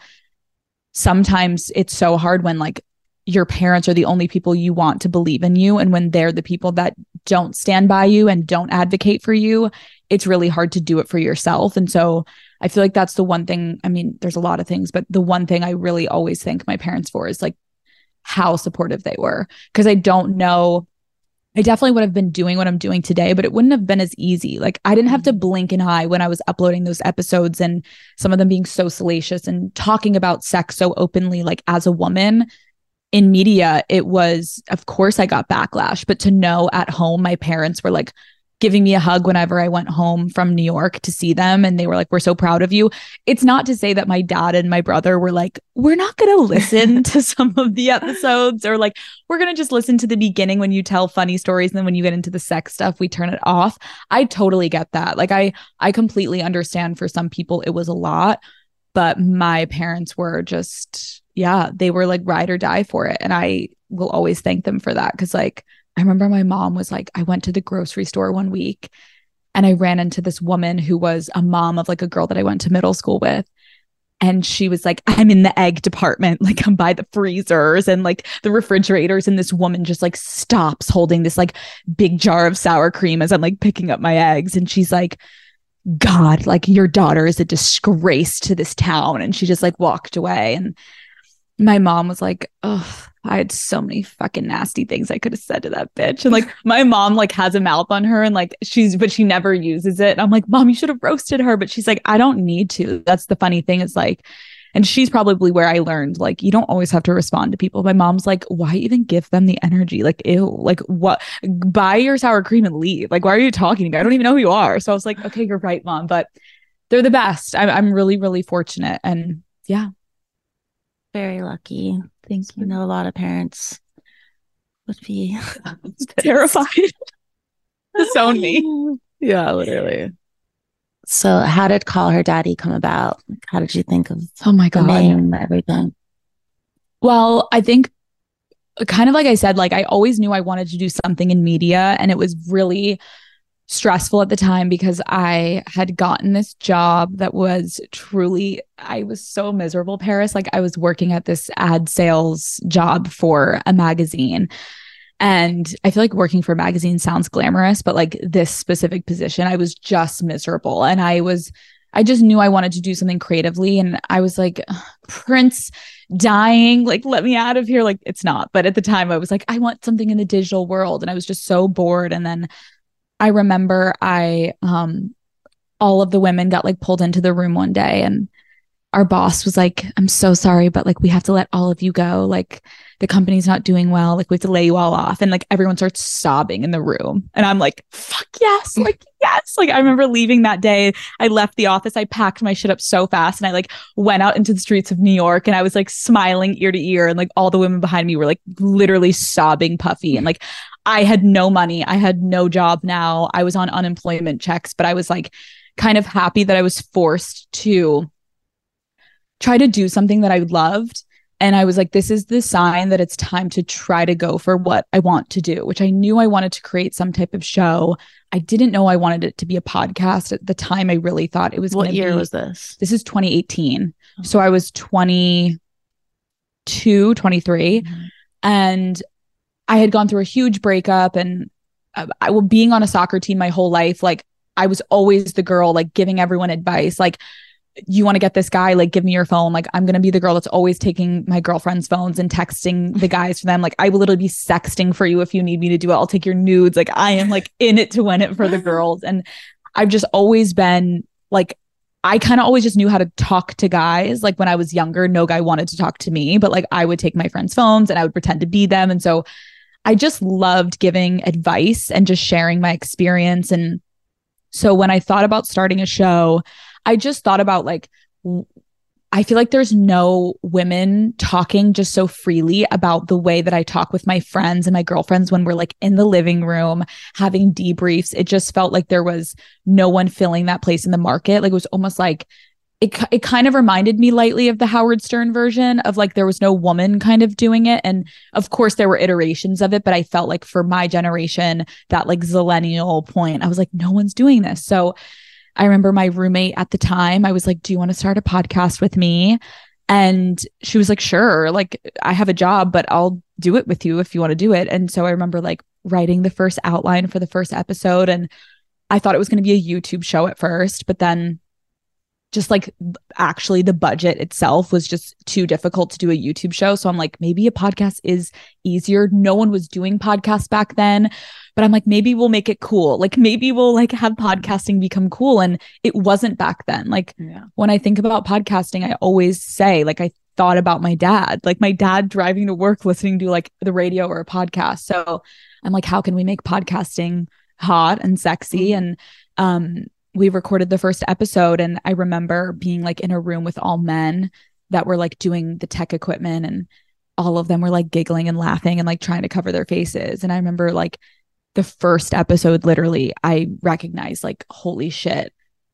sometimes it's so hard when like your parents are the only people you want to believe in you, and when they're the people that don't stand by you and don't advocate for you, it's really hard to do it for yourself. And so I feel like that's the one thing, I mean, there's a lot of things, but the one thing I really always thank my parents for is like how supportive they were. Because I don't know, I definitely would have been doing what I'm doing today, but it wouldn't have been as easy. Like, I didn't have to blink an eye when I was uploading those episodes, and some of them being so salacious and talking about sex so openly, like as a woman in media. It was, of course I got backlash, but to know at home, my parents were like giving me a hug whenever I went home from New York to see them. And they were like, we're so proud of you. It's not to say that my dad and my brother were like, we're not going to listen to some of the episodes, or like, we're going to just listen to the beginning when you tell funny stories. And then when you get into the sex stuff, we turn it off. I totally get that. Like, I, I completely understand for some people it was a lot, but my parents were just, yeah, they were like ride or die for it. And I will always thank them for that. Cause like, I remember my mom was like, I went to the grocery store one week and I ran into this woman who was a mom of like a girl that I went to middle school with. And she was like, I'm in the egg department. Like, I'm by the freezers and like the refrigerators. And this woman just like stops holding this like big jar of sour cream as I'm like picking up my eggs. And she's like, God, like your daughter is a disgrace to this town. And she just like walked away. And my mom was like, oh, I had so many fucking nasty things I could have said to that bitch. And like, my mom like has a mouth on her and like she's, but she never uses it. And I'm like, Mom, you should have roasted her. But she's like, I don't need to. That's the funny thing is like, And she's probably where I learned, like, you don't always have to respond to people. My mom's like, why even give them the energy? Like, ew, like what? Buy your sour cream and leave. Like, why are you talking to me? I don't even know who you are. So I was like, okay, you're right, Mom. But they're the best. I'm, I'm really, really fortunate. And yeah. Very lucky. Thank you. I know a lot of parents would be terrified. Disown me. Yeah, literally. So how did Call Her Daddy come about? How did you think of oh my God. the name, everything? Well, I think kind of like I said, like I always knew I wanted to do something in media, and it was really stressful at the time because I had gotten this job that was truly, I was so miserable, Paris. Like I was working at this ad sales job for a magazine. And I feel like working for a magazine sounds glamorous, but like this specific position, I was just miserable. And I was, I just knew I wanted to do something creatively. And I was like, Prince dying, like, let me out of here. Like, it's not. But at the time I was like, I want something in the digital world. And I was just so bored. And then I remember I, um, all of the women got like pulled into the room one day, and our boss was like, I'm so sorry, but like, we have to let all of you go. Like, the company's not doing well. Like, we have to lay you all off. And like, everyone starts sobbing in the room. And I'm like, fuck yes. Like, yes. Like, I remember leaving that day. I left the office. I packed my shit up so fast. And I like went out into the streets of New York, and I was like smiling ear to ear. And like, all the women behind me were like literally sobbing puffy. And like, I had no money. I had no job now. I was on unemployment checks, but I was like kind of happy that I was forced to try to do something that I loved. And I was like, this is the sign that it's time to try to go for what I want to do, which I knew I wanted to create some type of show. I didn't know I wanted it to be a podcast at the time. I really thought it was. What year be, was this? This is twenty eighteen. Oh. So I was twenty-two, twenty-three. Mm-hmm. And I had gone through a huge breakup, and uh, I was being on a soccer team my whole life. Like, I was always the girl, like giving everyone advice. Like, you want to get this guy, like, give me your phone. Like, I'm going to be the girl that's always taking my girlfriend's phones and texting the guys for them. Like, I will literally be sexting for you if you need me to do it. I'll take your nudes. Like, I am like in it to win it for the girls. And I've just always been like, I kind of always just knew how to talk to guys. Like, when I was younger, no guy wanted to talk to me, but like, I would take my friends' phones and I would pretend to be them. And so I just loved giving advice and just sharing my experience. And so when I thought about starting a show, I just thought about like, I feel like there's no women talking just so freely about the way that I talk with my friends and my girlfriends when we're like in the living room having debriefs. It just felt like there was no one filling that place in the market. Like, it was almost like it, it kind of reminded me lightly of the Howard Stern version of like, there was no woman kind of doing it. And of course there were iterations of it, but I felt like for my generation, that like zillennial point, I was like, no one's doing this. So I remember my roommate at the time, I was like, do you want to start a podcast with me? And she was like, sure. Like, I have a job, but I'll do it with you if you want to do it. And so I remember like writing the first outline for the first episode. And I thought it was going to be a YouTube show at first, but then just like actually the budget itself was just too difficult to do a YouTube show. So I'm like, maybe a podcast is easier. No one was doing podcasts back then, but I'm like, maybe we'll make it cool. Like, maybe we'll like have podcasting become cool. And it wasn't back then. Like, yeah. When I think about podcasting, I always say like, I thought about my dad, like my dad driving to work, listening to like the radio or a podcast. So I'm like, how can we make podcasting hot and sexy? Mm-hmm. And, um, we recorded the first episode, and I remember being like in a room with all men that were like doing the tech equipment, and all of them were like giggling and laughing and like trying to cover their faces. And I remember like the first episode, literally, I recognized like, holy shit,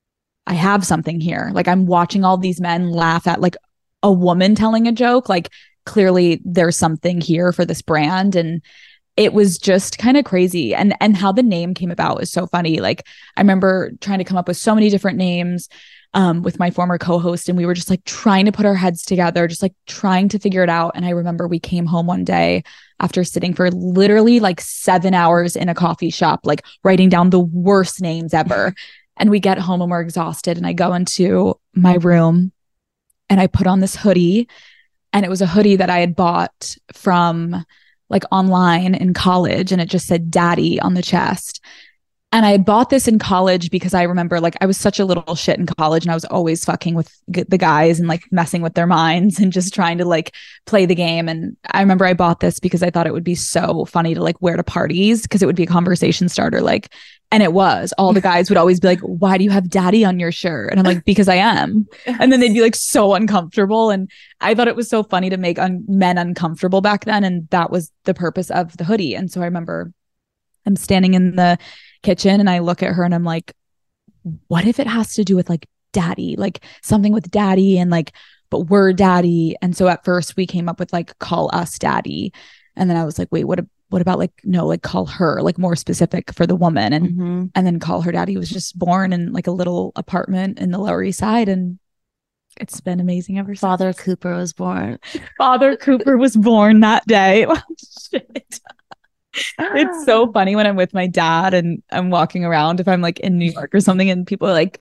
I have something here. Like, I'm watching all these men laugh at like a woman telling a joke. Like, clearly there's something here for this brand. And it was just kind of crazy. And and how the name came about is so funny. Like, I remember trying to come up with so many different names um, with my former co-host, and we were just like trying to put our heads together, just like trying to figure it out. And I remember we came home one day after sitting for literally like seven hours in a coffee shop, like writing down the worst names ever. And we get home and we're exhausted. And I go into my room and I put on this hoodie, and it was a hoodie that I had bought from like online in college, and it just said daddy on the chest. And I had bought this in college because I remember like I was such a little shit in college and I was always fucking with g- the guys and like messing with their minds and just trying to like play the game. And I remember I bought this because I thought it would be so funny to like wear to parties because it would be a conversation starter. Like, and it was, all the guys would always be like, why do you have daddy on your shirt? And I'm like, because I am. And then they'd be like so uncomfortable. And I thought it was so funny to make un- men uncomfortable back then. And that was the purpose of the hoodie. And so I remember I'm standing in the kitchen and I look at her and I'm like, what if it has to do with like daddy, like something with daddy and like, but we're daddy. And so at first we came up with like, call us daddy. And then I was like, wait, what, what about like, no, like call her, like more specific for the woman. And, mm-hmm. and then call her daddy was just born in like a little apartment in the Lower East Side. And it's been amazing ever since. Father Cooper was born. Father Cooper was born that day. Shit. It's so funny when I'm with my dad and I'm walking around, if I'm like in New York or something and people are like,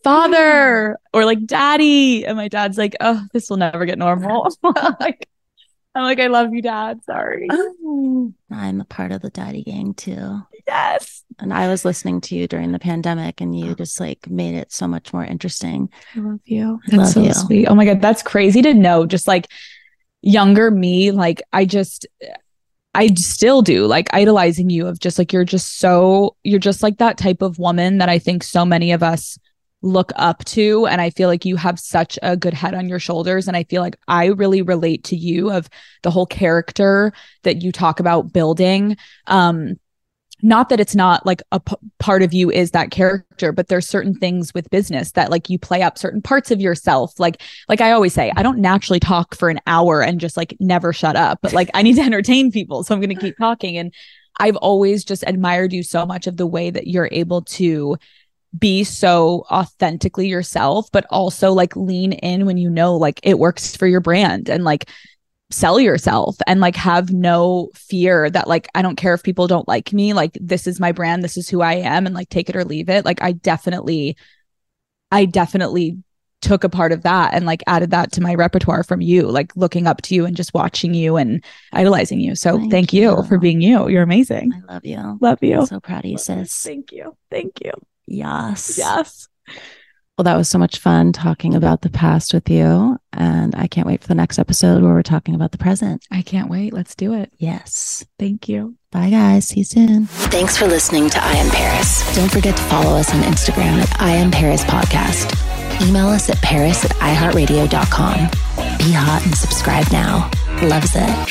father or like daddy. And my dad's like, oh, this will never get normal. like, I'm like, I love you, Dad. Sorry. I'm a part of the daddy gang too. Yes. And I was listening to you during the pandemic and you just like made it so much more interesting. I love you. I That's love so you. sweet. Oh my God. That's crazy to know. Just like younger me, like I just... I still do like idolizing you of just like, you're just so, you're just like that type of woman that I think so many of us look up to. And I feel like you have such a good head on your shoulders. And I feel like I really relate to you of the whole character that you talk about building. Um, not that it's not like a p- part of you is that character, but there's certain things with business that like you play up certain parts of yourself. Like, like I always say, I don't naturally talk for an hour and just like never shut up, but like I need to entertain people. So I'm going to keep talking. And I've always just admired you so much of the way that you're able to be so authentically yourself, but also like lean in when you know, like it works for your brand and like sell yourself and like have no fear that like I don't care if people don't like me, like this is my brand, this is who I am, and like take it or leave it. Like I definitely I definitely took a part of that and like added that to my repertoire from you, like looking up to you and just watching you and idolizing you. So thank, thank you. you for being you. You're amazing. I love you. Love you. I'm so proud of you, sis. Thank you. Thank you. Yes. Yes. Well, that was so much fun talking about the past with you. And I can't wait for the next episode where we're talking about the present. I can't wait. Let's do it. Yes. Thank you. Bye, guys. See you soon. Thanks for listening to I Am Paris. Don't forget to follow us on Instagram at I Am Paris Podcast. Email us at paris at i heart radio dot com. Be hot and subscribe now. Loves it.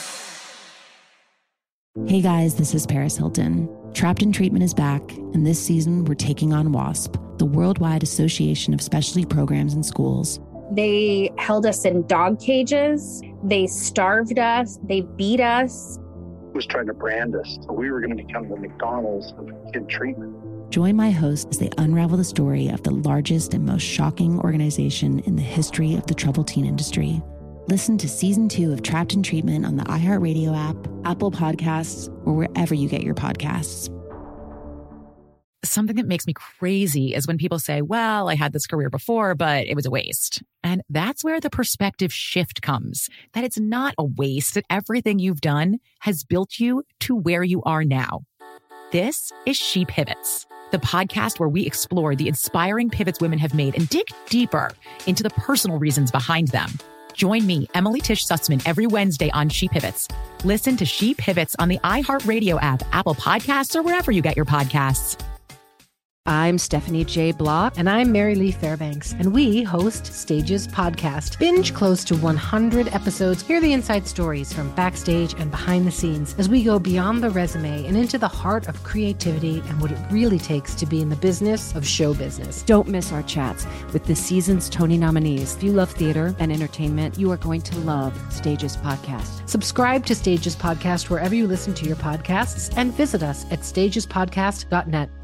Hey guys, this is Paris Hilton. Trapped in Treatment is back, and this season we're taking on WASP, the Worldwide Association of Specialty Programs in Schools. They held us in dog cages. They starved us. They beat us. Was trying to brand us. So we were going to become the McDonald's of kid treatment. Join my host as they unravel the story of the largest and most shocking organization in the history of the troubled teen industry. Listen to season two of Trapped in Treatment on the iHeartRadio app, Apple Podcasts, or wherever you get your podcasts. Something that makes me crazy is when people say, well, I had this career before, but it was a waste. And that's where the perspective shift comes, that it's not a waste, that everything you've done has built you to where you are now. This is She Pivots, the podcast where we explore the inspiring pivots women have made and dig deeper into the personal reasons behind them. Join me, Emily Tish Sussman, every Wednesday on She Pivots. Listen to She Pivots on the iHeartRadio app, Apple Podcasts, or wherever you get your podcasts. I'm Stephanie J. Block. And I'm Mary Lee Fairbanks. And we host Stages Podcast. Binge close to one hundred episodes. Hear the inside stories from backstage and behind the scenes as we go beyond the resume and into the heart of creativity and what it really takes to be in the business of show business. Don't miss our chats with this season's Tony nominees. If you love theater and entertainment, you are going to love Stages Podcast. Subscribe to Stages Podcast wherever you listen to your podcasts and visit us at stages podcast dot net.